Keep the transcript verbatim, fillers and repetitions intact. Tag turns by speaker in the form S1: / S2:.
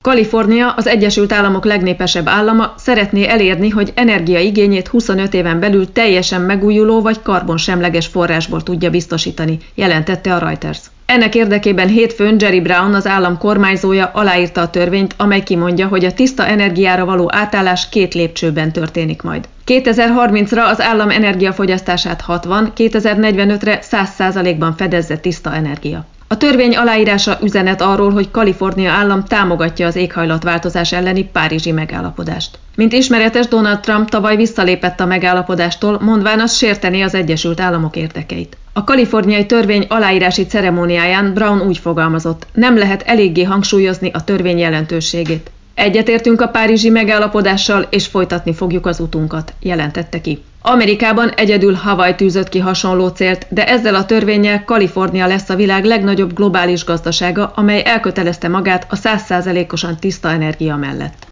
S1: Kalifornia, az Egyesült Államok legnépesebb állama, szeretné elérni, hogy energiaigényét huszonöt éven belül teljesen megújuló vagy karbonsemleges forrásból tudja biztosítani, jelentette a Reuters. Ennek érdekében hétfőn Jerry Brown, az állam kormányzója aláírta a törvényt, amely kimondja, hogy a tiszta energiára való átállás két lépcsőben történik majd. kétezer-harmincra az állam energiafogyasztását hatvan, kétezer-negyvenötre száz százalékban fedezze tiszta energia. A törvény aláírása üzenet arról, hogy Kalifornia állam támogatja az éghajlatváltozás elleni párizsi megállapodást. Mint ismeretes, Donald Trump tavaly visszalépett a megállapodástól, mondván az sértené az Egyesült Államok érdekeit. A kaliforniai törvény aláírási ceremóniáján Brown úgy fogalmazott, nem lehet eléggé hangsúlyozni a törvény jelentőségét. Egyetértünk a párizsi megállapodással, és folytatni fogjuk az utunkat, jelentette ki. Amerikában egyedül Hawaii tűzött ki hasonló célt, de ezzel a törvénnyel Kalifornia lesz a világ legnagyobb globális gazdasága, amely elkötelezte magát a száz százalékosan tiszta energia mellett.